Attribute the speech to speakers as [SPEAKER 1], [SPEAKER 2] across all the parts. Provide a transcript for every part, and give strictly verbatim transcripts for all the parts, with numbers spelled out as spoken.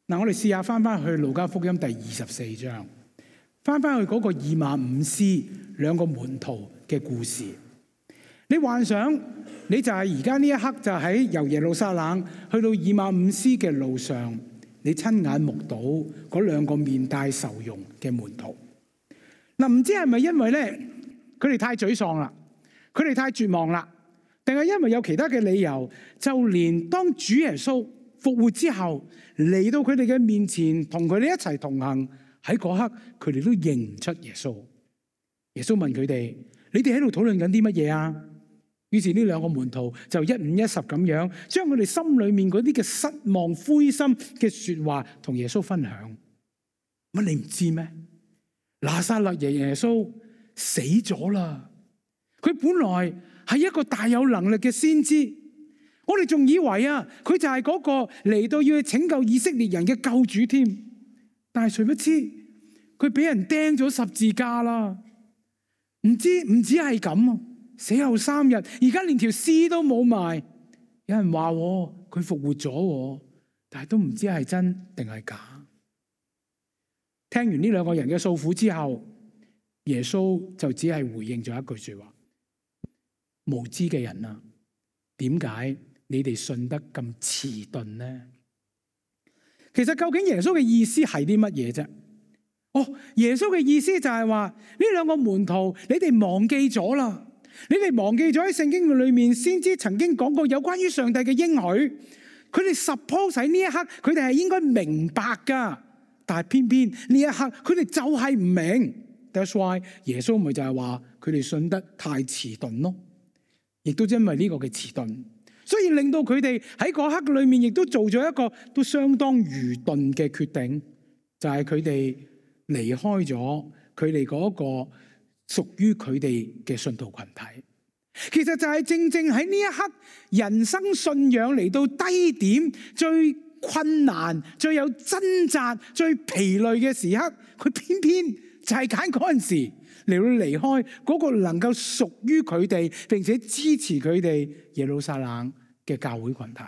[SPEAKER 1] 嗱，我哋試下翻翻去路加福音第二十四章，翻翻去嗰個以馬忤斯兩個門徒嘅故事。你幻想你就係而家呢一刻就喺由耶路撒冷去到以馬忤斯嘅路上，你親眼目睹嗰兩個面帶愁容嘅門徒。嗱，唔知係咪因為咧佢哋太沮喪啦，佢哋太絕望啦，定係因為有其他嘅理由？就連當主耶穌復活之後嚟到佢哋嘅面前，同佢哋一齊同行，喺嗰刻佢哋都認唔出耶穌。耶穌問佢哋：你哋喺度討論緊啲乜嘢啊？於是呢兩個門徒就一五一十咁樣將佢哋心裏面嗰啲嘅失望、灰心嘅說話同耶穌分享。乜你唔知咩？拿撒勒耶耶穌死咗啦！佢本來係一個大有能力嘅先知，我哋仲以為啊，佢就係嗰個嚟到要去拯救以色列人嘅救主添。但係誰不知佢俾人釘咗十字架啦！唔知唔止係咁啊！死後三日，而家連條屍都冇埋。有人話佢復活咗，但係都唔知係真定係假。聽完呢兩個人嘅訴苦之後，耶穌就只係回應咗一句說話：無知嘅人啊，點解你哋信得咁遲鈍呢？其實究竟耶穌嘅意思係啲乜嘢啫？哦，耶穌嘅意思就係話呢兩個門徒，你哋忘記咗啦。你哋忘記咗喺聖經裏面先知曾經講過有關於上帝嘅應許，佢哋 suppose 喺呢一刻佢哋係應該明白噶，但係偏偏呢一刻佢哋就係唔明。That's why 耶穌咪就係話佢哋信得太遲鈍咯，亦都因為呢個嘅遲鈍，所以令到佢哋喺嗰刻裏面亦都做咗一個都相當愚鈍嘅決定，就係佢哋離開咗佢哋嗰個屬於佢哋嘅信徒群體。其實就係正正喺呢一刻人生信仰嚟到低點，最困難、最有掙扎、最疲累嘅時刻，佢偏偏就係揀嗰陣時嚟到離開嗰個能夠屬於佢哋並且支持佢哋耶路撒冷嘅教會群體。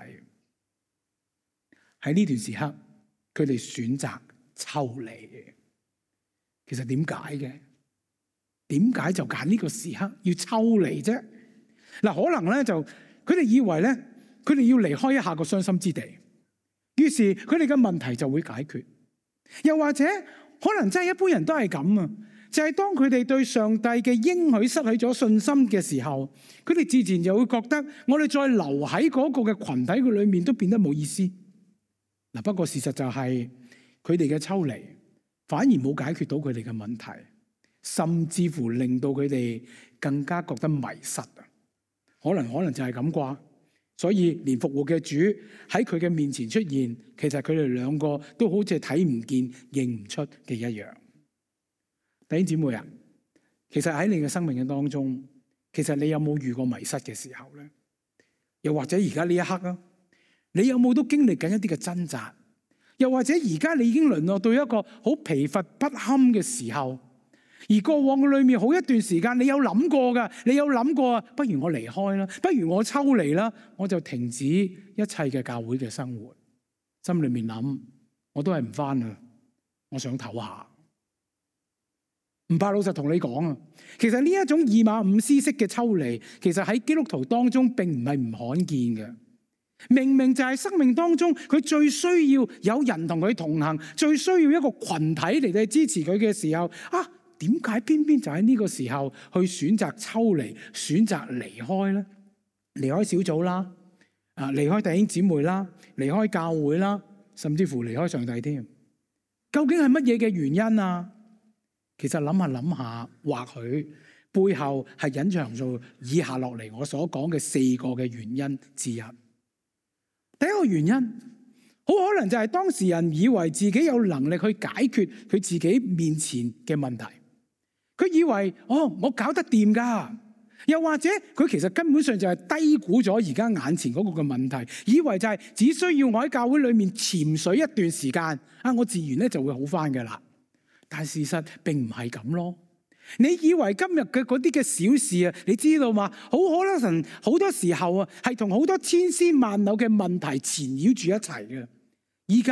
[SPEAKER 1] 喺呢段時刻佢哋選擇抽離嘅。其實點解嘅？點解就揀呢個時刻要抽離啫？嗱，可能咧就佢哋以為咧，佢哋要離開一下個傷心之地，於是佢哋嘅問題就會解決。又或者可能真係一般人都係咁啊，就係當佢哋對上帝嘅應許失去咗信心嘅時候，佢哋自然就會覺得我哋再留喺嗰個嘅群體嘅裏面都變得冇意思。嗱，不過事實就係佢哋嘅抽離反而冇解決到佢哋嘅問題，甚至乎令到佢哋更加覺得迷失啊！可能可能就係咁啩，所以連復活嘅主喺佢嘅面前出現，其實佢哋兩個都好似睇唔見、認唔出嘅一樣。弟兄姊妹啊，其實喺你嘅生命嘅當中，其實你有冇遇過迷失嘅時候咧？又或者而家呢一刻啊，你有冇都經歷緊一啲嘅掙扎？又或者而家你已經淪落到一個好疲乏不堪嘅時候？而過往嘅裏面好一段時間，你有諗過噶，你有諗過啊？不如我離開啦，不如我抽離啦，我就停止一切嘅教會嘅生活。心裏面諗，我都係唔返啦，我想唞下。唔怕老實同你講啊，其實呢一種以馬忤斯式嘅抽離，其實喺基督徒當中並唔係唔罕見嘅。明明就係生命當中佢最需要有人同佢同行，最需要一個群體嚟到支持佢嘅時候啊。點解偏偏就喺呢個時候去選擇抽離、選擇離開呢？離開小組啦，啊，離開弟兄姊妹啦，離開教會啦，甚至乎離開上帝添。究竟係乜嘢嘅原因啊？其實諗下諗下，或許背後係隱藏住以下落嚟我所講嘅四個嘅原因之一。第一個原因，好可能就係當事人以為自己有能力去解決佢自己面前嘅問題。佢以為哦，我搞得掂噶，又或者佢其實根本上就係低估咗而家眼前嗰個嘅問題，以為就係只需要我喺教會裏面潛水一段時間啊，我自然咧就會好翻噶啦。但事實並唔係咁咯。你以為今日嘅嗰啲嘅小事啊，你知道嘛？好可能好多時候啊，係同好多千絲萬縷嘅問題纏繞住一齊嘅。依家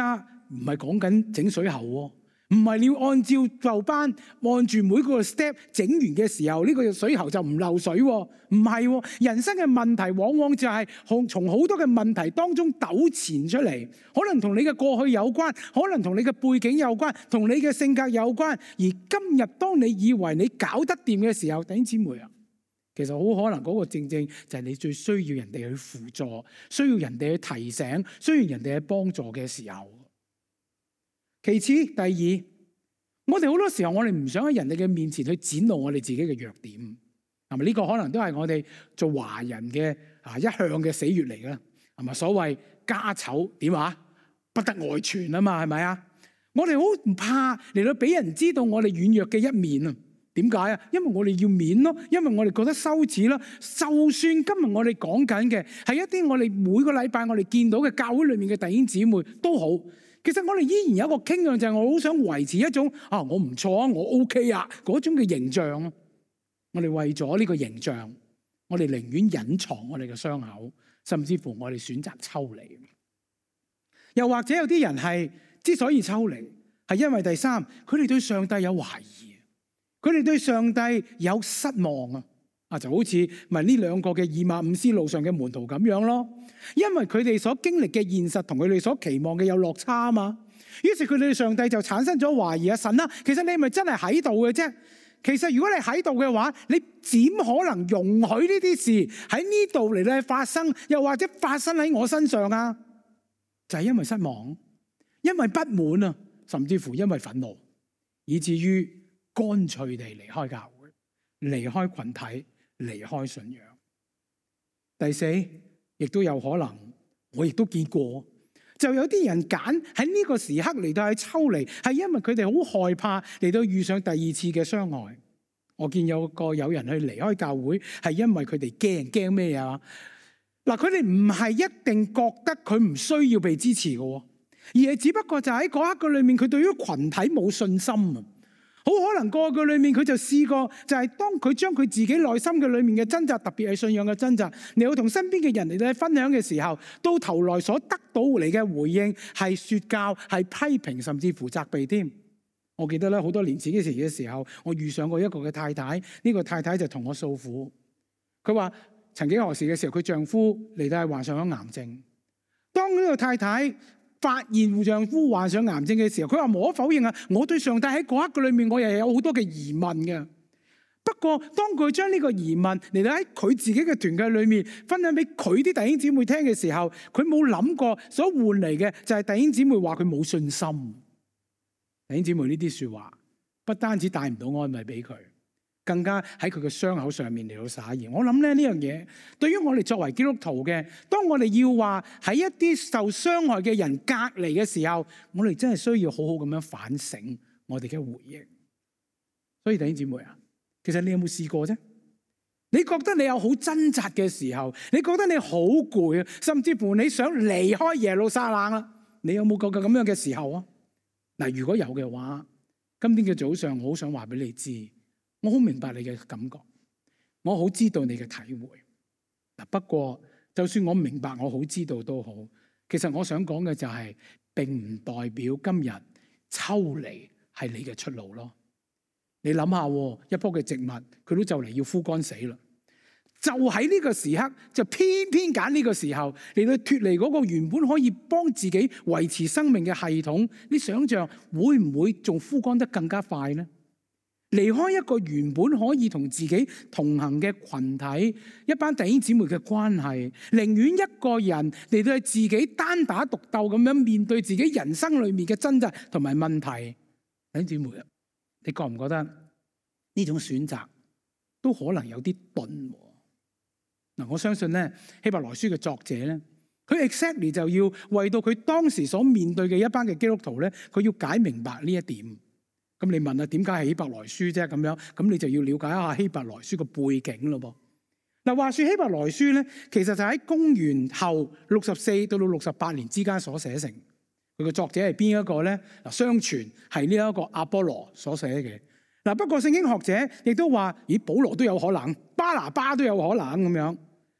[SPEAKER 1] 唔係講緊整水喉喎，唔係你要按照舊班按住每個 step 整完嘅時候，呢個水喉就唔漏水喎。唔係喎，人生嘅問題往往就係從好多嘅問題當中糾纏出嚟，可能同你嘅過去有關，可能同你嘅背景有關，同你嘅性格有關。而今日當你以為你搞得掂嘅時候，弟兄姊妹啊，其實好可能嗰個正正就係你最需要人哋去輔助，需要人哋去提醒，需要人哋去幫助嘅時候。其次，第二，我哋好多時候我哋唔想喺人哋嘅面前去展露我哋自己嘅弱點，係咪？呢個可能都係我哋做華人嘅啊一向嘅死穴嚟嘅，係咪？所謂家醜點啊，不得外傳啊嘛，係咪啊？我哋好唔怕嚟到俾人知道我哋軟弱嘅一面啊。點解啊？因為我哋要面咯，因為我哋覺得羞恥啦。就算今日我哋講緊嘅係一啲我哋每個禮拜我哋見到嘅教會裏面嘅弟兄姊妹都好，其實我哋依然有一個傾向，就係我好想維持一種啊我唔錯啊，我 OK 啊嗰種嘅形象。我哋為咗呢個形象，我哋寧願隱藏我哋嘅傷口，甚至乎我哋選擇抽離。又或者有啲人係之所以抽離，係因為第三，佢哋對上帝有懷疑。佢哋對上帝有失望啊！啊，就好似咪呢兩個嘅以馬忤斯路上嘅門徒咁樣咯。因為佢哋所經歷嘅現實同佢哋所期望嘅有落差啊嘛。於是佢哋對上帝就產生咗懷疑啊！神啊，其實你係咪真係喺度嘅啫？其實如果你喺度嘅話，你點可能容許呢啲事喺呢度嚟咧發生，又或者發生喺我身上啊？就係因為失望，因為不滿啊，甚至乎因為憤怒，以至於乾脆地離開教會，離開群體，離開信仰。第四，亦都有可能，我亦都見過，就有啲人揀喺呢個時刻嚟到去抽離，係因為佢哋好害怕嚟到遇上第二次嘅傷害。我見有個有人去離開教會，係因為佢哋驚驚咩啊？嗱，佢哋唔係一定覺得佢唔需要被支持嘅，而係只不過就喺嗰一刻裏面，佢對於群體冇信心啊。好可能過去裏面佢就試過，就係當佢將佢自己內心嘅裏面嘅掙扎，特別係信仰嘅掙扎，你要同身邊嘅人嚟到分享嘅時候，到頭來所得到嚟嘅回應係說教、係批評，甚至乎責備添。我記得咧，好多年前嘅時嘅時候，我遇上過一個嘅太太，呢個太太就同我訴苦，佢話曾幾何時嘅時候，佢丈夫嚟到係患上咗癌症。當呢個太太發現丈夫患上癌症嘅時候，佢話無可否認啊，我對上帝喺嗰一刻裏面，我又有好多嘅疑問嘅。不過當佢將呢個疑問嚟到喺佢自己嘅團契裏面分享俾佢啲弟兄姊妹聽嘅時候，佢冇諗過所換嚟嘅就係弟兄姊妹話佢冇信心。弟兄姊妹，呢啲說話不單止帶唔到安慰俾佢，更加喺佢嘅傷口上面嚟到撒鹽。我諗咧，呢樣嘢對於我哋作為基督徒嘅，當我哋要話喺一啲受傷害嘅人隔離嘅時候，我哋真係需要好好咁樣反省我哋嘅回應。所以弟兄姊妹啊，其實你有冇試過啫？你覺得你有好掙扎嘅時候，你覺得你好攰啊，甚至乎你想離開耶路撒冷啦，你有冇過咁樣嘅時候啊？嗱，如果有嘅話，今天嘅早上我好想話俾你知，我好明白你嘅感覺，我好知道你嘅體會。嗱，不過就算我明白，我好知道都好，其實我想講嘅就係，並唔代表今日抽離係你嘅出路咯。你諗下，一棵嘅植物，佢都就嚟要枯乾死啦，就喺呢個時刻，就偏偏揀呢個時候嚟到脫離嗰個原本可以幫自己維持生命嘅系統。你想象會唔會仲枯乾得更加快呢？離開一個原本可以同自己同行嘅群體，一班弟兄姊妹嘅關係，寧願一個人嚟到自己單打獨鬥咁樣面對自己人生裏面嘅掙扎同埋問題。弟兄姊妹，你覺唔覺得呢種選擇都可能有啲鈍？嗱，我相信咧，希伯來書嘅作者咧，佢 exactly 就要為到佢當時所面對嘅一班嘅基督徒咧，佢要解明白呢一點。咁你問啊，點解係希伯來書啫？咁樣，咁你就要了解一下希伯來書嘅背景咯噃。嗱，話說希伯來書咧，其實就喺公元後六十四到到六十八年之間所寫成。佢嘅作者係邊一個咧？嗱，相傳係呢一個阿波羅所寫嘅。嗱，不過聖經學者亦都話，咦，保羅都有可能，巴拿巴都有可能咁樣。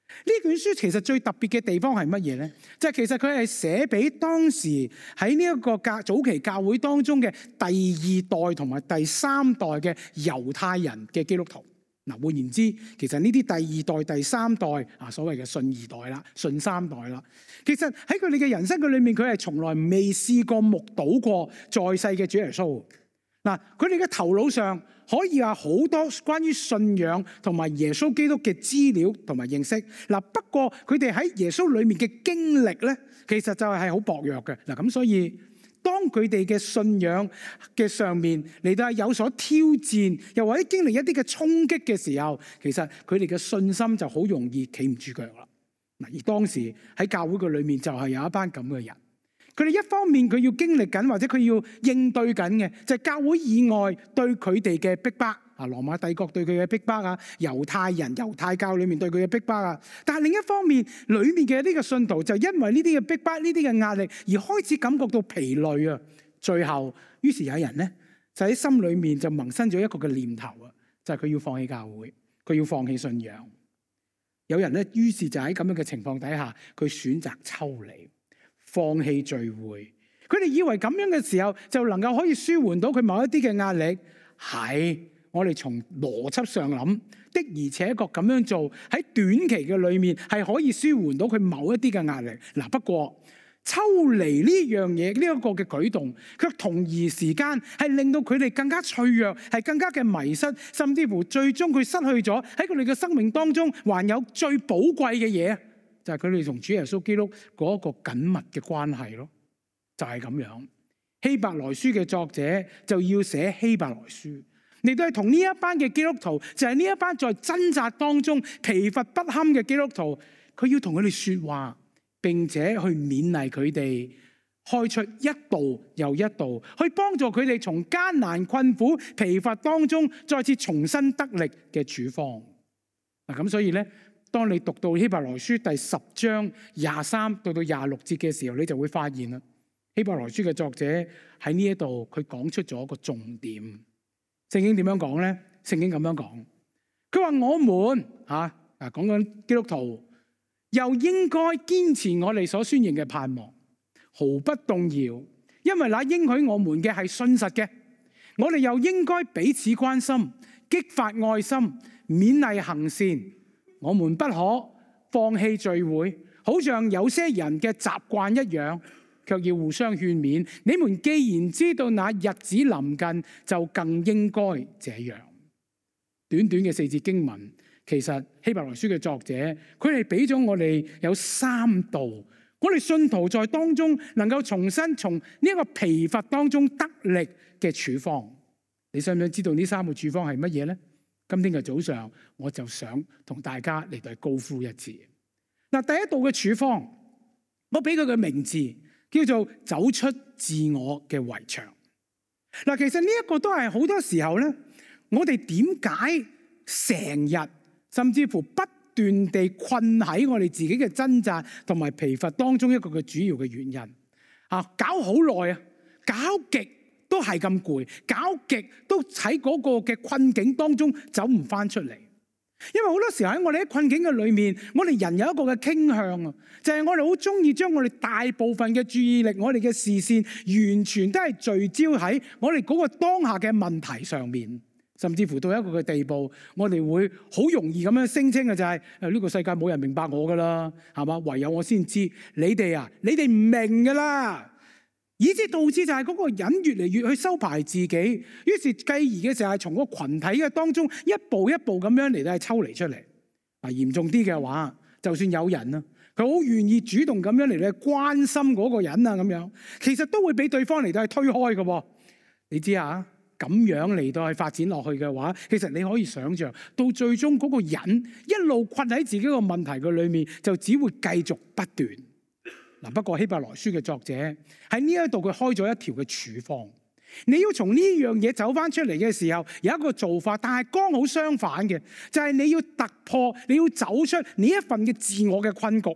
[SPEAKER 1] 呢卷書其實最特別嘅地方係乜嘢呢？就係其實佢係寫俾當時喺呢一個教早期教會當中嘅第二代同埋第三代嘅猶太人嘅基督徒。嗱，換言之，其實呢啲第二代、第三代啊，所謂嘅信二代啦、信三代啦，其實喺佢哋嘅人生嘅裏面，佢係從來未試過目睹過在世嘅主耶穌。嗱，佢哋嘅頭腦上可以有好多關於信仰同埋耶穌基督嘅資料同埋認識。嗱，不過佢哋喺耶穌裏面嘅經歷咧，其實就係好薄弱嘅。嗱，咁所以當佢哋嘅信仰嘅上面嚟到係有所挑戰，又或者經歷一啲嘅衝擊嘅時候，其實佢哋嘅信心就好容易企唔住腳啦。嗱，而當時喺教會嘅裏面就係有一班咁嘅人。佢哋一方面佢要經歷緊，或者佢要應對緊嘅，就係教會以外對佢哋嘅逼迫啊，羅馬帝國對佢嘅逼迫啊，猶太人、猶太教裏面對佢嘅逼迫啊。但係另一方面，裏面嘅呢個信徒就因為呢啲嘅逼迫、呢啲嘅壓力，而開始感覺到疲累啊。最後，於是有人咧就喺心裏面就萌生咗一個嘅念頭啊，就係佢要放棄教會，佢要放棄信仰。有人咧，於是就喺咁樣嘅情況底下，佢選擇抽離。放棄聚會，佢哋以為咁樣嘅時候就能夠可以舒緩到佢某一啲嘅壓力。係我哋從邏輯上諗的，而且確咁樣做喺短期嘅裏面係可以舒緩到佢某一啲嘅壓力。嗱，不過抽離呢樣嘢呢一個嘅舉動，卻同一時間係令到佢哋更加脆弱，係更加嘅迷失，甚至乎最終佢失去咗喺佢哋嘅生命當中還有最寶貴嘅嘢。就係佢哋同主耶穌基督嗰個緊密嘅關係咯，就係咁樣。希伯來書嘅作者就要寫希伯來書，你都係同呢一班嘅基督徒，就係呢一班在掙扎當中疲乏不堪嘅基督徒，佢要同佢哋說話，並且去勉勵佢哋，開出一步又一步，去幫助佢哋從艱難困苦疲乏當中再次重新得力嘅處方。嗱，咁所以咧，當你讀到希伯來書第十章廿三到到廿六節嘅時候，你就會發現啦，希伯來書嘅作者喺呢一度佢講出咗一個重點。聖經點樣講咧？聖經咁樣講，佢話我們吓啊，講緊基督徒又應該堅持我哋所宣認嘅盼望，毫不動搖，因為那應許我們嘅係信實嘅。我哋又應該彼此關心，激發愛心，勉勵行善。我們不可放棄聚會，好像有些人嘅習慣一樣，卻要互相勸勉。你們既然知道那日子臨近，就更應該這樣。短短嘅四節經文，其實希伯來書嘅作者，佢哋俾咗我哋有三度，我哋信徒在當中能夠重新從呢一個疲乏當中得力嘅處方。你想唔想知道呢三個處方係乜嘢呢？今天嘅早上，我就想同大家嚟到高呼一次。嗱，第一道嘅處方，我俾佢嘅名字叫做走出自我嘅圍牆。嗱，其實呢一個都係好多時候咧，我哋點解成日甚至乎不斷地困喺我哋自己嘅掙扎同埋疲乏當中一個嘅主要嘅原因啊，搞好耐啊，搞極都係咁攰，搞極都喺嗰個嘅困境當中走唔翻出嚟。因為好多時候喺我哋喺困境嘅裏面，我哋人有一個嘅傾向啊，就係我哋好中意將我哋大部分嘅注意力，我哋嘅視線完全都係聚焦喺我哋嗰個當下嘅問題上面，甚至乎到一個嘅地步，我哋會好容易咁樣聲稱嘅就係誒呢個世界冇人明白我噶啦，係嘛？唯有我先知，你哋啊，你哋唔明噶啦。以致導致就係嗰個人越嚟越去收埋自己，於是繼而嘅時候係從個群體嘅當中一步一步咁樣嚟到係抽離出嚟。啊，嚴重啲嘅話，就算有人啊，佢好願意主動咁樣嚟到係關心嗰個人啊，咁樣其實都會俾對方嚟到係推開嘅。你知啊，咁樣嚟到係發展落去嘅話，其實你可以想象到最終嗰個人一路困喺自己個問題嘅裏面，就只會繼續不斷。嗱，不過希伯來書嘅作者喺呢一度佢開咗一條嘅處方，你要從呢樣嘢走翻出嚟嘅時候，有一個做法，但係剛好相反嘅，就係你要突破，你要走出呢一份嘅自我嘅困局，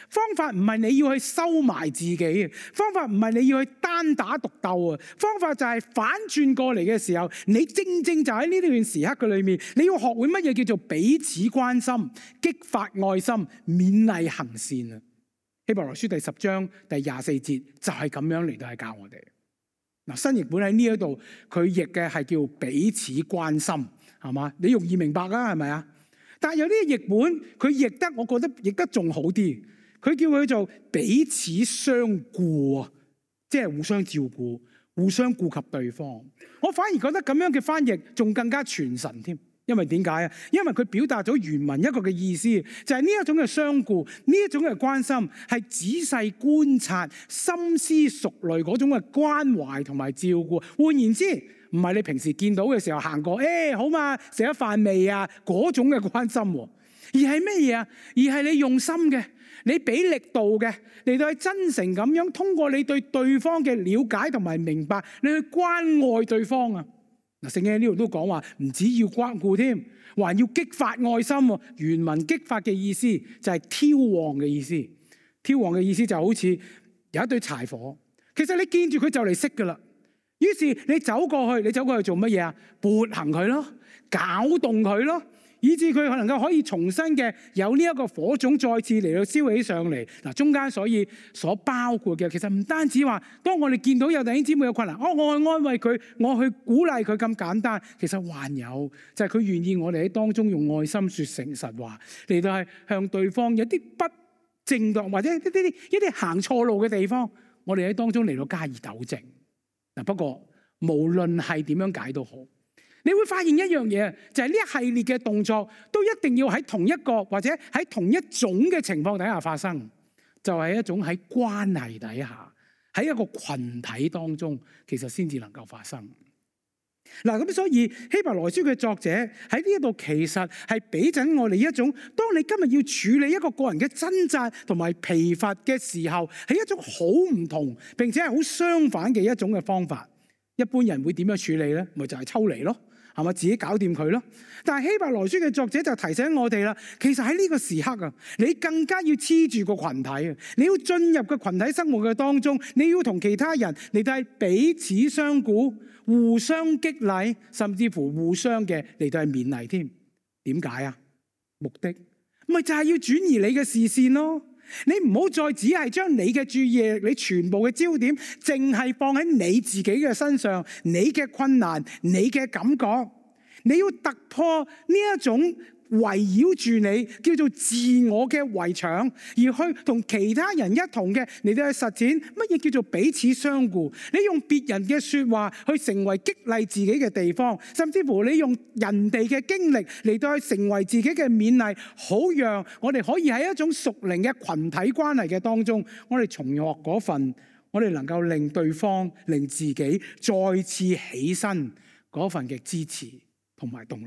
[SPEAKER 1] 方法唔係你要去收埋自己，方法唔係你要去單打獨鬥啊！方法就係反轉過嚟嘅時候，你正正就喺呢段時刻嘅裏面，你要學會乜嘢叫做彼此關心、激發愛心、勉勵行善啊！希伯來書第十章第廿四節就係咁樣嚟到係教我哋。嗱，新譯本喺呢一度佢譯嘅係叫彼此關心，係嘛？你容易明白啦，係咪啊？但係有啲譯本佢譯得，我覺得譯得仲好啲。佢叫佢做彼此相顧啊，即係互相照顧、互相顧及對方。我反而覺得咁樣嘅翻譯仲更加傳神添。因為點解啊？因為佢表達咗原文一個嘅意思，就係呢一種嘅相顧，呢一種嘅關心，係仔細觀察、深思熟慮嗰種嘅關懷同埋照顧。換言之，唔係你平時見到嘅時候行過，誒、欸、好嘛，食咗飯未啊？嗰種嘅關心，而係咩嘢啊？而係你用心嘅，你俾力度嘅，嚟到係真誠咁樣，通過你對對方嘅了解同埋明白，你去關愛對方啊！嗱，聖經喺呢度都講話，唔止要關顧添，還要激發愛心。原文激發嘅意思就係挑旺嘅意思，挑旺嘅意思就好似有一堆柴火，其實你見住佢就嚟熄噶啦。於是你走過去，你走過去做乜嘢啊？撥行佢咯，攪動佢咯，以致佢能夠可以重新嘅有呢一個火種再次嚟到燒起上嚟。嗱，中間所以所包括嘅，其實唔單止話，當我哋見到有弟兄姊妹有困難，哦，我去安慰佢，我去鼓勵佢咁簡單。其實還有就係佢願意我哋喺當中用愛心說誠實話，嚟到係向對方有啲不正當或者一啲啲一啲行錯路嘅地方，我哋喺當中嚟到加以糾正。嗱，不過無論係點樣解都好，你會發現一樣嘢，就係呢一系列嘅動作都一定要喺同一個或者喺同一種嘅情況底下發生，就係一種喺關係底下，喺一個群體當中，其實先至能夠發生。嗱，咁所以希伯來書嘅作者喺呢一度其實係俾緊我哋一種，當你今日要處理一個個人嘅掙扎同埋疲乏嘅時候，係一種好唔同並且係好相反嘅一種嘅方法。一般人會點樣處理咧？咪就係抽離咯，係咪自己搞掂佢咯？但係希伯來書嘅作者就提醒我哋啦，其實喺呢個時刻啊，你更加要黐住個群體啊，你要進入個群體生活嘅當中，你要同其他人嚟到係彼此相顧、互相激勵，甚至乎互相嘅嚟到係勉勵添。點解啊？目的咪就係要轉移你嘅視線咯。你唔好再只係將你嘅注意力、你全部嘅焦點，淨係放喺你自己嘅身上，你嘅困難、你嘅感覺，你要突破呢一種圍繞住你叫做自我嘅圍牆，而去同其他人一同嘅嚟到去實踐乜嘢叫做彼此相顧。你用別人嘅說話去成為激勵自己嘅地方，甚至乎你用人哋嘅經歷嚟到去成為自己嘅勉勵，好讓我哋可以喺一種屬靈嘅群體關係嘅當中，我哋重學嗰份，我哋能夠令對方、令自己再次起身嗰份嘅支持同埋動力。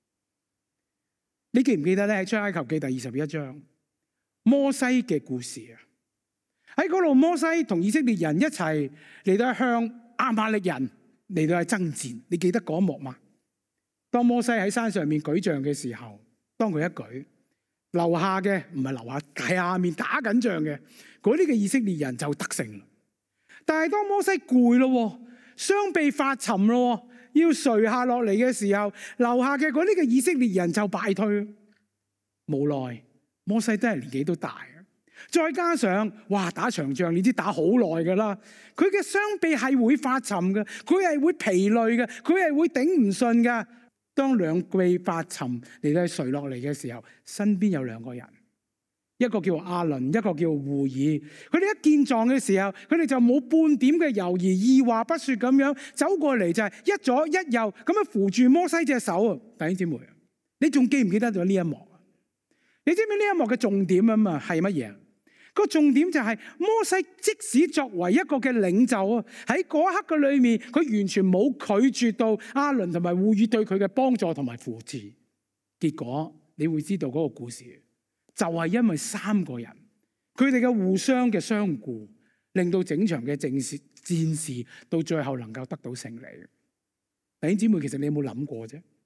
[SPEAKER 1] 你記唔記得咧？喺出埃及記第二十一章摩西嘅故事啊？喺嗰度摩西同以色列人一齊嚟到向亞瑪力人嚟到去爭戰。你記得嗰一幕嗎？當摩西喺山上面舉杖嘅時候，當佢一舉，樓下嘅唔係樓下，係下面打緊仗嘅嗰啲嘅以色列人就得勝。但係當摩西攰咯，雙臂發沉咯，要垂下落嚟嘅時候，樓下嘅嗰啲嘅以色列人就敗退。無奈摩西都係年紀都大，再加上哇打長仗，你知打好耐噶啦，佢嘅雙臂係會發沉嘅，佢係會疲累嘅，佢係會頂唔順噶。當兩臂發沉嚟到垂落嚟嘅時候，身邊有兩個人，一個叫亞倫，一個叫戶珥。佢哋一見狀嘅時候，佢哋就冇半點嘅猶豫，二話不說咁樣走過嚟，就係一左一右咁樣扶住摩西隻手啊！弟兄姊妹，你仲記唔記得咗呢一幕？你知唔知呢一幕嘅重點啊？嘛係乜嘢？個重點就係摩西即使作為一個嘅領袖啊，喺嗰一刻嘅裏面，佢完全冇拒絕到亞倫同埋戶珥對佢嘅幫助同埋扶持。結果你會知道嗰個故事，就係因為三個人佢哋嘅互相嘅相顧，令到整場嘅戰事戰事到最後能夠得到勝利。弟兄姊妹，其實你有冇諗過啫？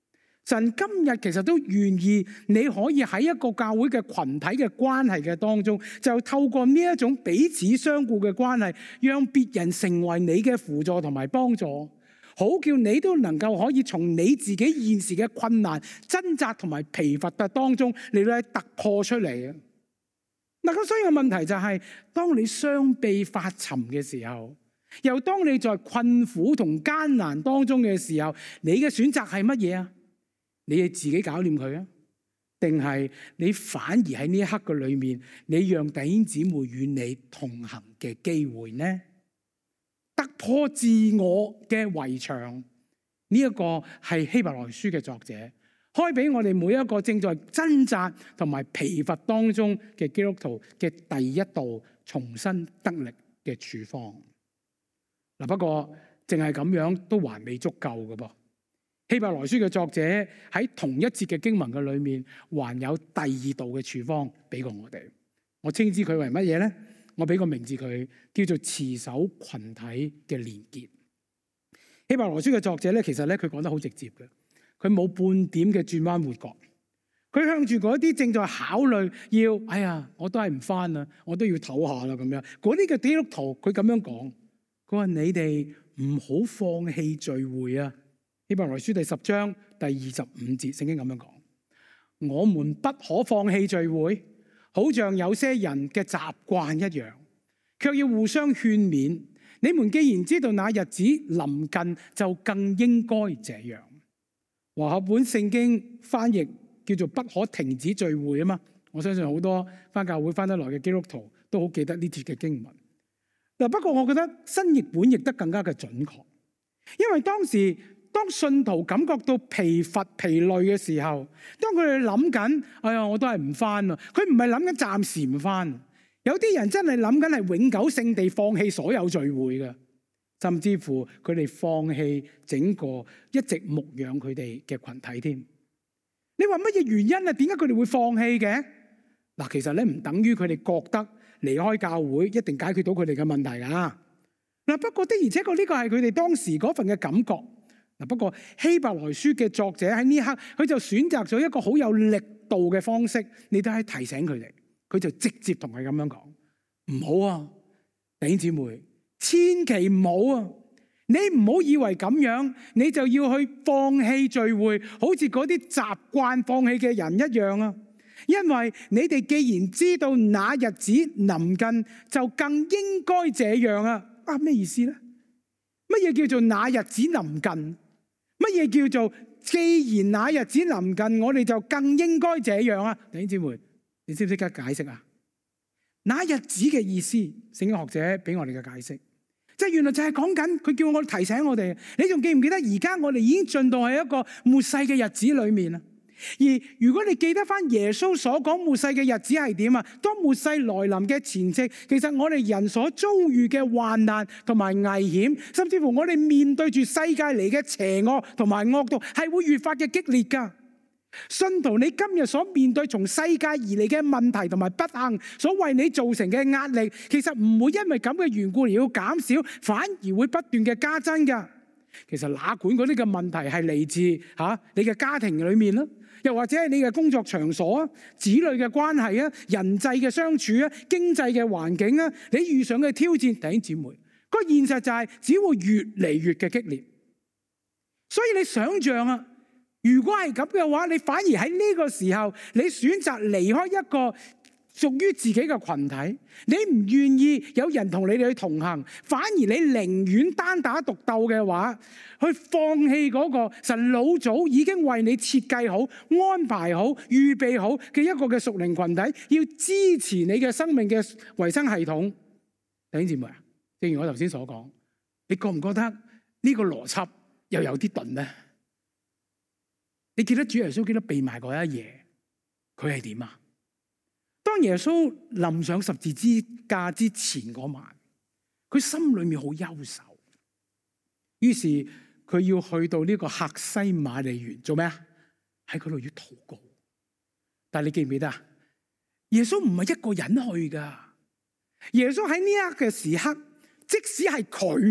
[SPEAKER 1] 神今日其實都願意你可以喺一個教會嘅群體嘅關係嘅當中，就透過呢一種彼此相顧嘅關係，讓別人成為你嘅輔助同埋幫助，好叫你都能夠可以從你自己現時嘅困難、掙扎同埋疲乏嘅當中嚟到突破出嚟啊！嗱，咁所以個問題就係，當你雙臂發沉嘅時候，又當你在困苦同艱難當中嘅時候，你嘅選擇係乜嘢啊？你係自己搞掂佢啊，定係你反而喺呢一刻嘅裏面，你讓弟兄姊妹與你同行嘅機會呢？突破自我嘅圍牆，呢一個係希伯來書嘅作者開俾我哋每一個正在掙扎同埋疲乏當中嘅基督徒嘅第一道重新得力嘅處方。嗱，不過淨係咁樣都還未足夠嘅噃。希伯來書嘅作者喺同一節嘅經文嘅裏面，還有第二道嘅處方俾過我哋。我稱之佢為乜嘢呢？我俾個名字佢，叫做持守群體嘅連結。希伯來書嘅作者咧，其實咧佢講得好直接嘅，佢冇半點嘅轉彎抹角。佢向住嗰啲正在考慮要，哎呀，我都係唔返啦，我都要唞下啦咁樣。嗰啲嘅基督徒，佢咁樣講，佢話你哋唔好放棄聚會啊！希伯來書第十章第二十五節，聖經咁樣講：我們不可放棄聚會，好像有些人嘅習慣一樣，卻要互相勸勉。你們既然知道那日子臨近，就更應該這樣。和合本聖經翻譯叫做不可停止聚會啊嘛。我相信好多翻教會翻得來嘅基督徒都好記得呢節嘅經文。嗱，不過我覺得新譯本譯得更加嘅準確，因為當時，當信徒感覺到疲乏疲累嘅時候，當佢哋諗緊，哎呀，我都係唔返啊！佢唔係諗緊暫時唔返，有啲人真係諗緊係永久性地放棄所有聚會嘅，甚至乎佢哋放棄整個一直牧養佢哋嘅群體添。你話乜嘢原因啊？點解佢哋會放棄嘅？嗱，其實咧唔等於佢哋覺得離開教會一定解決到佢哋嘅問題噶。嗱，不過的而且確呢個係佢哋當時嗰份嘅感覺。嗱，不過希伯來書嘅作者喺呢一刻，佢就選擇咗一個好有力度嘅方式，你都係提醒佢哋，佢就直接同佢咁樣講：唔好啊，弟兄姊妹，千祈唔好啊！你唔好以為咁樣，你就要去放棄聚會，好似嗰啲習慣放棄嘅人一樣啊！因為你哋既然知道那日子臨近，就更應該這樣啊！啊，咩意思咧？乜嘢叫做那日子臨近？乜嘢叫做既然那日子臨近，我哋就更應該這樣啊？弟兄姊妹，你識唔識得解釋啊？那日子嘅意思，聖經學者俾我哋嘅解釋，即係原來就係講緊佢叫我哋提醒我哋。你仲記唔記得而家我哋已經進到喺一個末世嘅日子裏面啊？而如果你記得翻耶穌所講末世嘅日子係點啊？當末世來臨嘅前夕，其實我哋人所遭遇嘅患難同埋危險，甚至乎我哋面對住世界嚟嘅邪惡同埋惡毒，係會越發嘅激烈噶。信徒，你今日所面對從世界而嚟嘅問題同埋不幸，所為你造成嘅壓力，其實唔會因為咁嘅緣故而要減少，反而會不斷嘅加增噶。其實哪管嗰啲嘅問題係嚟自吓你嘅家庭裏面啦，又或者係你嘅工作場所啊、子女嘅關係啊、人際嘅相處啊、經濟嘅環境啊，你遇上嘅挑戰，弟兄姊妹，個現實就係只會越嚟越嘅激烈。所以你想象啊，如果係咁嘅話，你反而喺呢個時候，你選擇離開一個屬於自己嘅群體，你唔願意有人同你哋去同行，反而你寧願單打獨鬥嘅話，去放棄嗰個神老早已經為你設計好、安排好、預備好嘅一個嘅屬靈群體，要支持你嘅生命嘅維生系統。弟兄姊妹啊，正如我頭先所講，你覺唔覺得呢個邏輯又有啲鈍呢？你記得主耶穌記得避埋嗰一夜，佢係點啊？當耶穌臨上十字架之前嗰晚，佢心裏面好憂愁，於是佢要去到呢個客西馬尼園做咩啊？喺嗰度要禱告。但係你記唔記得啊？耶穌唔係一個人去噶，耶穌喺呢一刻嘅時刻，即使係佢啊，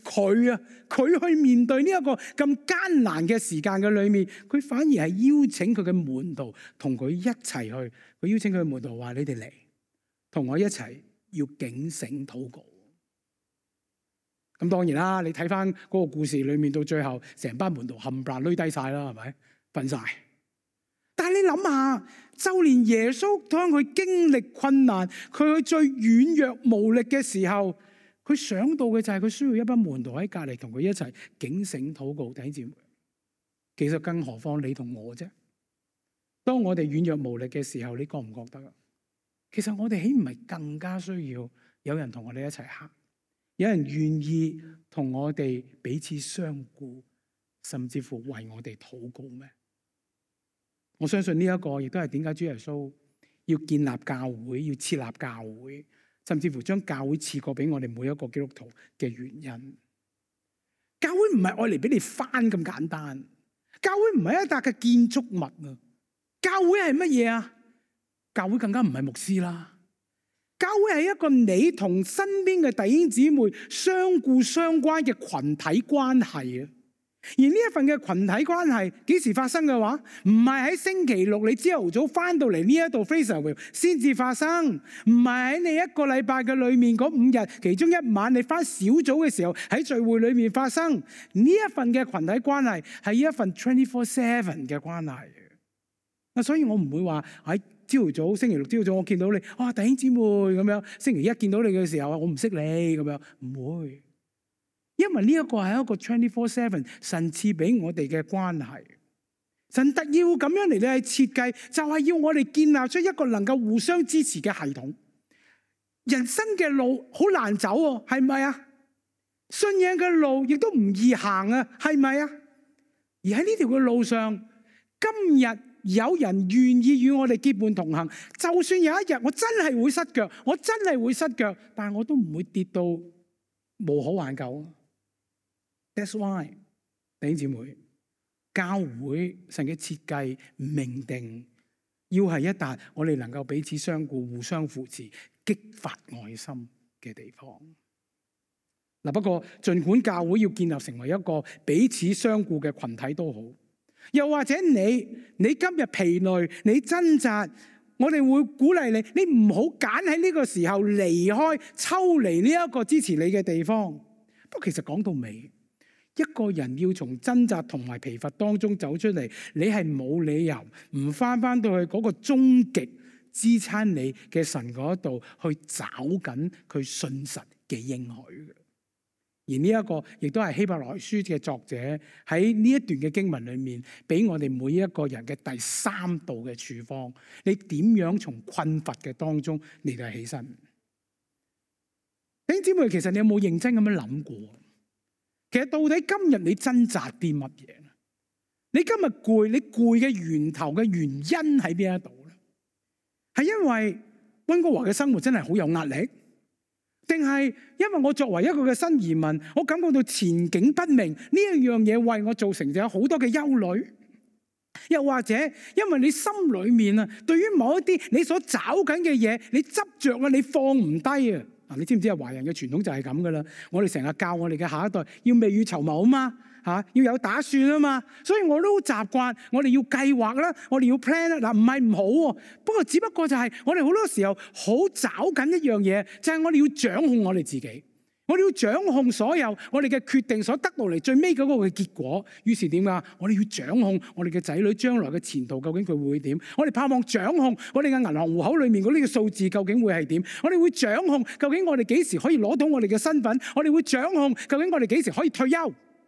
[SPEAKER 1] 佢啊，佢去面對呢一個咁艱難嘅時間嘅裏面，佢反而係邀請佢嘅門徒同佢一齊去。佢邀請佢嘅門徒話：你哋嚟同我一齊要警醒禱告。咁當然啦，你睇翻嗰個故事裏面到最後，成班門徒冚唪唥累低晒啦，係咪？瞓晒。但係你諗下，就連耶穌當佢經歷困難，佢去最軟弱無力嘅時候，佢想到嘅就係佢需要一班門徒喺隔籬同佢一齊警醒禱告。弟兄姊妹，其實更何況你同我啫？當我哋軟弱無力嘅時候，你覺唔覺得啊？其實我哋豈唔係更加需要有人同我哋一齊行？有人願意同我哋彼此相顧，甚至乎為我哋禱告咩？我相信呢一個亦都係點解主耶穌要建立教會，要設立教會，甚至乎將教會賜過俾我哋每一個基督徒嘅原因。教會唔係愛嚟俾你返咁簡單，教會唔係一笪嘅建築物啊！教會係乜嘢啊？教會更加唔係牧師啦。教會係一個你同身邊嘅弟兄姊妹相顧相關嘅群體關係啊！而呢一份嘅群體關係幾時發生嘅話，唔係喺星期六你朝頭早翻到嚟呢一度 Fraserville 先至發生，唔係喺你一個禮拜嘅裏面嗰五日其中一晚你翻小組嘅時候喺聚會裏面發生。呢一份嘅群體關係係一份 twenty-four seven 嘅關係啊！所以我唔會話喺朝頭早星期六朝頭早我見到你，哇、哦、弟兄姊妹咁樣，星期一見到你嘅時候我唔識你咁樣，唔會。因為呢一個係一個 twenty-four seven 神賜俾我哋嘅關係，神特要咁樣嚟咧設計，就係要我哋建立出一個能夠互相支持嘅系統。人生嘅路好難走喎，係咪啊？信仰嘅路亦都唔易行啊，係咪啊？而喺呢條嘅路上，今日有人願意與我哋結伴同行，就算有一日我真係會失腳，我真係會失腳，但係我都唔會跌到無可挽救。That's why， 弟兄姊妹，教會神嘅設計命定，要係一笪我哋能夠彼此相顧、互相扶持、激發愛心嘅地方。嗱，不過儘管教會要建立成為一個彼此相顧嘅群體都好，又或者你你今日疲累、你掙扎，我哋會鼓勵你，你唔好揀喺呢個時候離開、抽離呢一個支持你嘅地方。不過其實講到尾，一個人要從掙扎同埋疲乏當中走出嚟，你係冇理由唔翻翻到去嗰個終極支撐你嘅神嗰度去找緊佢信實嘅應許嘅。而呢一個亦都係希伯來書嘅作者喺呢一段嘅經文裏面，俾我哋每一個人嘅第三道嘅處方。你點樣從困乏嘅當中嚟到起身？弟兄姊妹，其實你有冇認真咁樣諗過？其實到底今日你掙扎啲乜嘢？你今日攰，你攰嘅源頭嘅原因喺邊一度咧？係因為溫哥華嘅生活真係好有壓力，定係因為我作為一個嘅新移民，我感覺到前景不明，呢一樣嘢為我造成咗有好多嘅憂慮？又或者因為你心裏面啊，對於某一啲你所找緊嘅嘢，你執着啊，你放唔低啊？嗱，你知唔知啊？華人嘅傳統就係咁噶啦。我哋成日教我哋嘅下一代要未雨綢繆啊嘛，嚇要有打算啊嘛。所以我都好習慣，我哋要計劃啦，我哋要 plan 啦。嗱，唔係唔好喎，不過只不過就係我哋好多時候好找緊一樣嘢，就係我哋要掌控我哋自己。我哋要掌控所有我哋嘅決定所得到嚟最尾嗰個嘅結果。於是點啊？我哋要掌控我哋嘅仔女將來嘅前途究竟佢會點？我哋盼望掌控我哋嘅銀行戶口裏面嗰啲嘅數字究竟會係點？我哋會掌控究竟我哋幾時可以攞到我哋嘅身份？我哋會掌控究竟我哋幾時可以退休？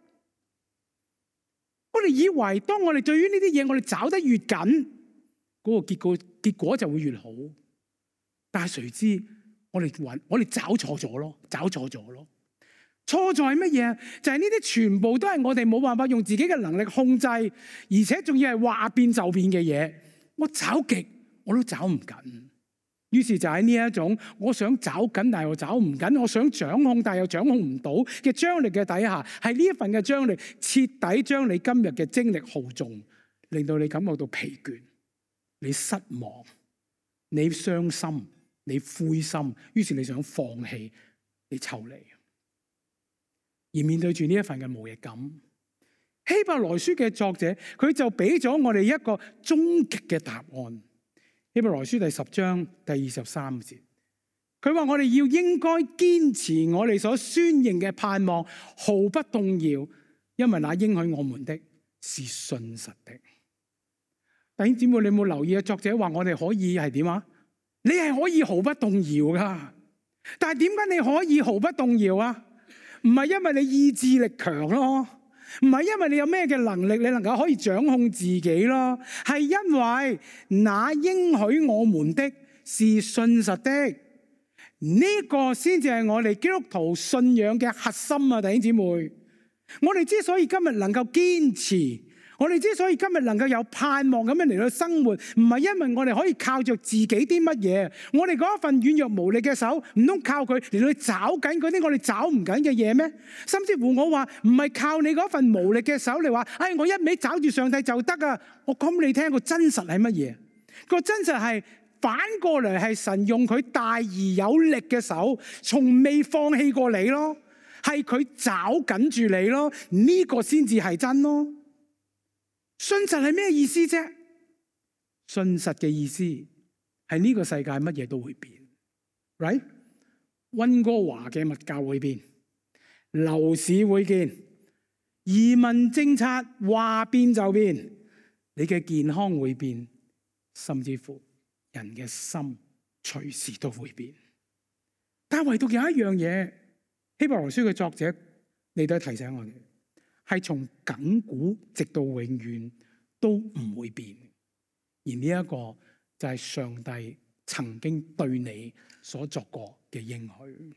[SPEAKER 1] 我哋以為當我哋對於呢啲嘢我哋找得越緊，嗰個結果結果就會越好。但係誰知？我哋揾我哋找錯咗咯，找錯咗咯。錯在乜嘢？就係呢啲全部都係我哋冇辦法用自己嘅能力控制，而且仲要係話變就變嘅嘢。我找極我都找唔緊，於是就喺呢一種我想找緊，但係我找唔緊；我想掌控，但係又掌控唔到嘅張力嘅底下，係呢一份嘅張力徹底將你今日嘅精力耗盡，令到你感覺到疲倦、你失望、你傷心。你灰心，於是你想放棄，你抽離。 而面對住呢一份嘅無力感，希伯來書嘅作者佢就俾咗我哋一個終極嘅答案。希伯來書第十章第二十三節，佢話我哋要應該堅持我哋所宣認嘅盼望，毫不動搖，因為那應許我們的是信實的。弟兄姊妹，你有冇留意啊？作者話我哋可以係點啊？你係可以毫不動搖噶，但係點解你可以毫不動搖啊？唔係因為你意志力強咯，唔係因為你有咩嘅能力，你能夠可以掌控自己咯，係因為那應許我們的是信實的。呢個先至係我哋基督徒信仰嘅核心啊！弟兄姊妹，我哋之所以今日能夠堅持，我哋之所以今日能夠有盼望咁樣嚟到生活，唔係因為我哋可以靠着自己啲乜嘢，我哋嗰一份軟弱無力嘅手，唔通靠佢嚟到找緊嗰啲我哋找唔緊嘅嘢咩？甚至乎我話唔係靠你嗰份無力嘅手嚟話，哎，我一味找住上帝就得啊！我講俾你聽個真實係乜嘢？個真實係反過嚟係神用佢大而有力嘅手，從未放棄過你咯，係佢找緊住你咯，呢個先至係真咯。信實係咩意思啫？信實嘅意思係呢個世界乜嘢都會變 ，right？ 溫哥華嘅物價會變，樓市會變，移民政策話變就變，你嘅健康會變，甚至乎人嘅心隨時都會變。但係唯獨有一樣嘢，希伯來書嘅作者你都提醒我哋，係從亙古直到永遠都唔會變，而呢一個就係上帝曾經對你所作過嘅應許。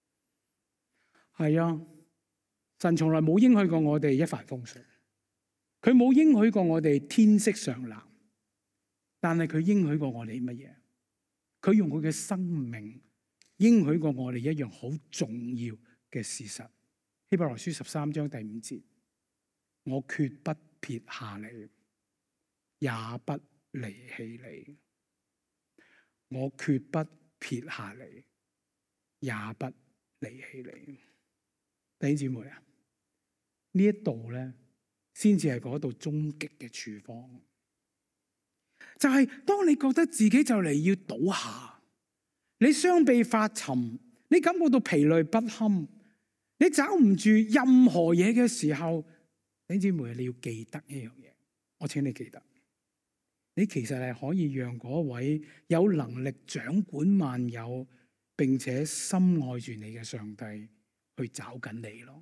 [SPEAKER 1] 係啊，神從來冇應許過我哋一帆風順，佢冇應許過我哋天色常藍，但係佢應許過我哋乜嘢？佢用佢嘅生命應許過我哋一樣好重要嘅事實。希伯來書十三章第五節，我決不撇下你，也不離棄你。我決不撇下你，也不離棄你。弟兄姊妹啊，呢一度咧，先至係嗰度終極嘅處方。就係、是、當你覺得自己就嚟要倒下，你雙臂發沉，你感覺到疲累不堪，你找唔住任何嘢嘅時候，弟兄姊妹，你要記得一樣嘢，我請你記得，你其實係可以讓嗰位有能力掌管萬有，並且深愛住你嘅上帝去找緊你咯。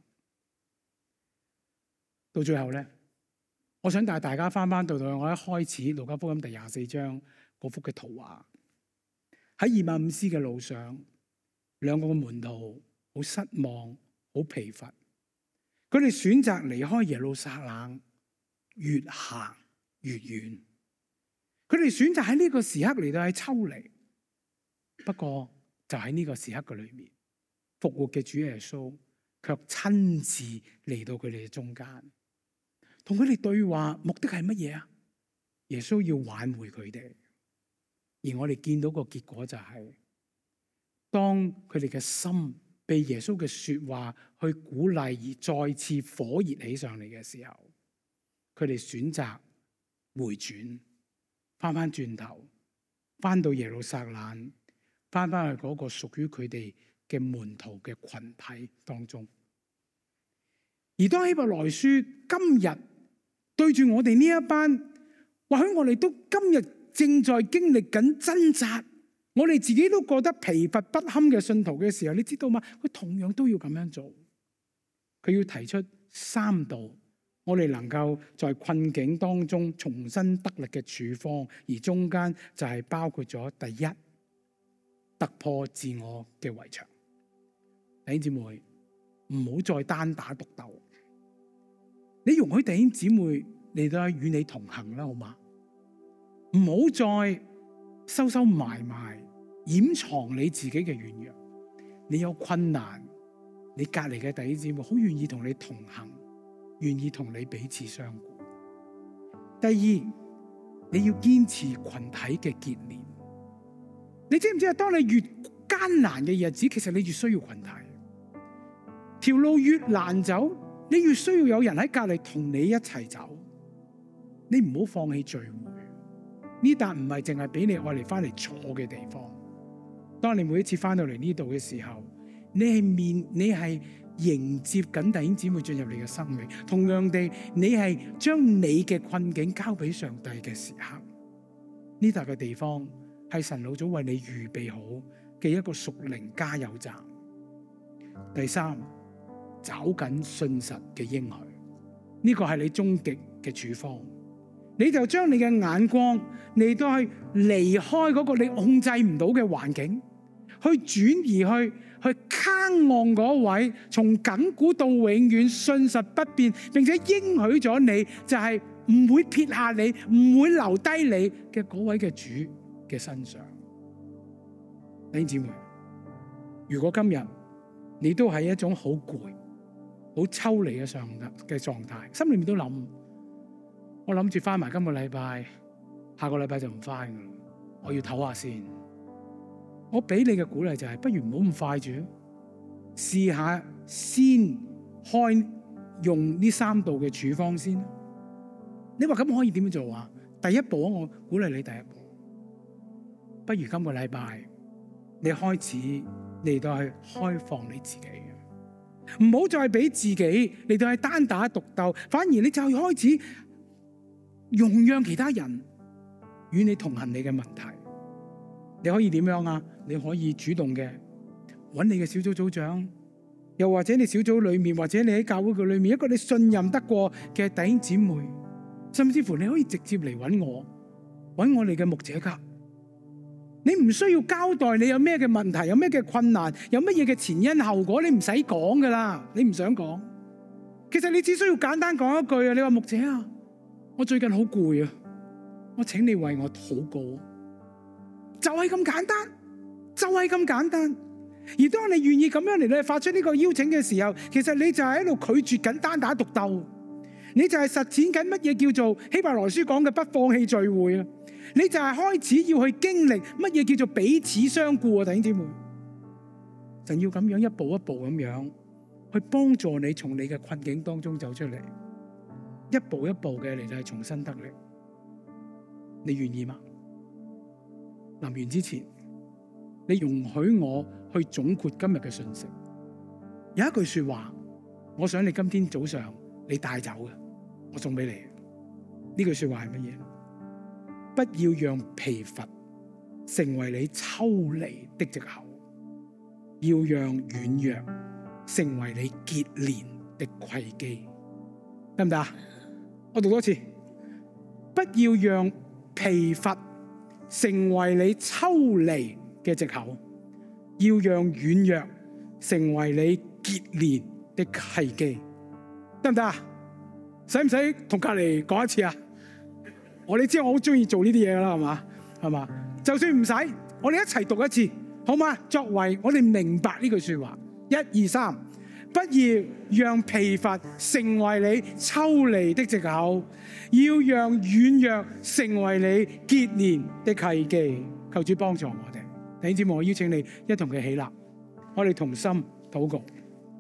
[SPEAKER 1] 到最後咧，我想帶大家翻翻到到我一開始路加福音第廿四章嗰幅嘅圖畫，喺以馬忤斯嘅路上，兩個門徒好失望，好疲乏，佢哋選擇離開耶路撒冷，越行越遠。佢哋選擇喺呢個時刻嚟到喺抽離，不過就喺呢個時刻嘅裏面，復活嘅主耶穌卻親自嚟到佢哋嘅中間，同佢哋對話，目的係乜嘢啊？耶穌要挽回佢哋，而我哋見到個結果就係、是，當佢哋嘅心被耶穌嘅說話去鼓勵而再次火熱起上嚟嘅時候，佢哋選擇回轉，翻翻轉頭，翻到耶路撒冷，翻翻去嗰個屬於佢哋嘅門徒嘅群體當中。而當希伯來書今日對住我哋呢一班，或許我哋都今日正在經歷緊掙扎，我哋自己都覺得疲乏不堪嘅信徒嘅時候，你知道嗎？佢同樣都要咁樣做。佢要提出三道我哋能夠在困境當中重新得力嘅處方，而中間就係包括咗第一，突破自我嘅圍牆。弟兄姊妹，唔好再單打獨鬥，你容許弟兄姊妹嚟到與你同行啦，好嗎？唔好再收收埋埋，掩藏你自己嘅軟弱。你有困難，你隔籬嘅弟兄姊妹好願意同你同行，願意同你彼此相顧。第二，你要堅持群體嘅結連。你知唔知啊？當你越艱難嘅日子，其實你越需要群體。 條路越難走，你越需要有人喺隔籬同你一齊走。你唔好放棄聚會，呢笪唔係淨係俾你愛嚟翻嚟坐嘅地方。當你每一次翻到嚟呢度嘅時候，你係面你係迎接緊弟兄姊妹進入你嘅生命。同樣地，你係將你嘅困境交俾上帝嘅時刻。呢笪嘅地方係神老早為你預備好嘅一個屬靈加油站。第三，找緊信實嘅應許，呢個係你終極嘅處方。你就將你嘅眼光嚟到去離開嗰個你控制唔到嘅環境，去轉移去去盼望嗰位從亙古到永遠信實不變，並且應許咗你就係唔會撇下你，唔會留低你嘅嗰位嘅主嘅身上。弟兄姊妹，如果今日你都係一種好攰、好抽離嘅上嘅狀態，心裏面都諗，我諗住翻埋今個禮拜，下個禮拜就唔翻噶啦，我要唞下先。我俾你嘅鼓勵就係，不如唔好咁快住，試下先開用呢三道嘅處方先。你話咁可以點樣做啊？第一步啊，我鼓勵你第一步，不如今個禮拜你開始嚟到去開放你自己嘅，唔好再俾自己嚟到去單打獨鬥，反而你就開始容讓其他人與你同行你嘅問題。你可以點樣啊？你可以主動嘅揾你嘅小組組長，又或者你小組裏面，或者你喺教會嘅裏面一個你信任得過嘅弟兄姊妹，甚至乎你可以直接嚟揾我，揾我哋嘅牧者噶。你唔需要交代你有咩嘅問題，有咩嘅困難，有乜嘢嘅前因後果，你唔使講噶啦。你唔想講，其實你只需要簡單講一句啊。你話牧者啊，我最近好攰啊，我請你為我禱告。就係咁簡單，就係咁簡單。而當你願意咁樣嚟到發出呢個邀請嘅時候，其實你就係喺度拒絕緊單打獨鬥，你就係實踐緊乜嘢叫做希伯來書講嘅不放棄聚會啊！你就係開始要去經歷乜嘢叫做彼此相顧啊！弟兄姊妹，神要咁樣一步一步咁樣去幫助你從你嘅困境當中走出嚟，一步一步嘅嚟到係重新得力。你願意嗎？臨完之前，你容許我去總括今日嘅信息。有一句說話，我想你今天早上你帶走嘅，我送俾你。呢句說話係乜嘢？不要讓疲乏成為你抽離的藉口，要讓軟弱成為你結連的契機。得唔得啊？我讀多次，不要讓疲乏成為你抽離嘅藉口，要讓軟弱成為你結連的契機。得唔得啊？使唔使同隔籬講一次啊？我哋知我好中意做呢啲嘢噶啦，係嘛？係嘛？就算唔使，我哋一齊讀一次，好嘛？作為我哋明白呢句說話，一二三，不要讓疲乏成為你抽離的藉口，要讓軟弱成為你結連的契機。求主幫助我哋。弟兄姊妹，我邀請你一同嘅起立，我哋同心禱告。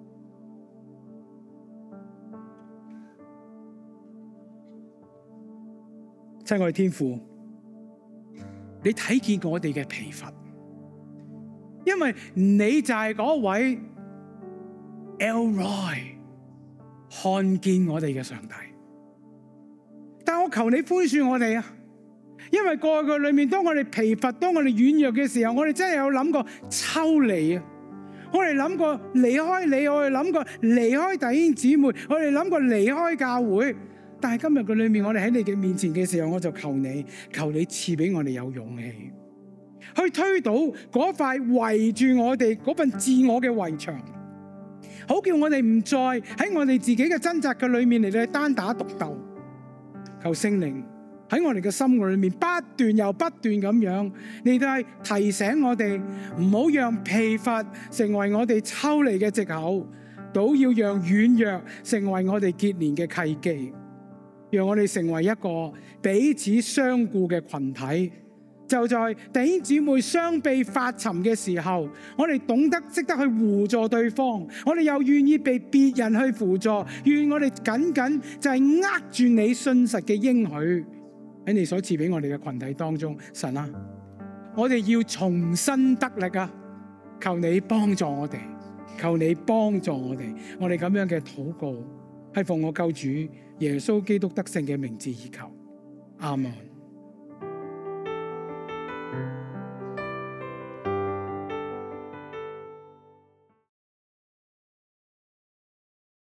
[SPEAKER 1] 親愛的天父，你睇見我哋嘅疲乏，因為你就係嗰位 El Roi 看見我哋嘅上帝。但我求你寬恕我哋啊，因為過去嘅裏面，當我哋疲乏，當我哋軟弱嘅時候，我哋真係有諗過抽離啊，我哋諗過離開你，我哋諗過離開弟兄姊妹，我哋諗過離開教會。但係今日嘅裏面，我哋喺你嘅面前嘅時候，我就求你，求你賜俾我哋有勇氣，去推倒嗰塊圍住我哋嗰份自我嘅圍牆，好叫我哋唔再喺我哋自己嘅掙扎嘅裏面嚟到單打獨鬥。求聖靈喺我哋嘅心裏面不斷又不斷咁樣嚟到係提醒我哋，唔好讓疲乏成為我哋抽離嘅藉口，倒要讓軟弱成為我哋結連嘅契機。讓我哋成為一個彼此相顧嘅群體， 就在弟兄姊妹相被發沉嘅時候，我哋懂得識得去互助對方，我哋又願意被別人去輔助，願我哋緊緊就係握住你信實嘅應許喺你所賜俾我哋嘅群體當中。神啊，我哋要重新得力啊！求你幫助我哋，求你幫助我哋，我哋咁樣嘅禱告係奉我救主耶穌基督得勝嘅名字而求，阿們。